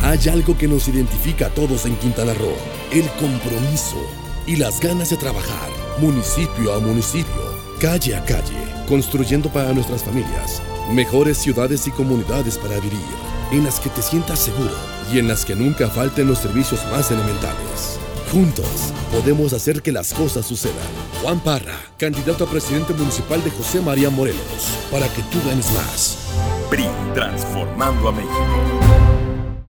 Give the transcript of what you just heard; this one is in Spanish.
Hay algo que nos identifica a todos en Quintana Roo: el compromiso y las ganas de trabajar, municipio a municipio, calle a calle, construyendo para nuestras familias mejores ciudades y comunidades para vivir, en las que te sientas seguro y en las que nunca falten los servicios más elementales. Juntos podemos hacer que las cosas sucedan. Juan Parra, candidato a presidente municipal de José María Morelos, para que tú ganes más. PRI, transformando a México.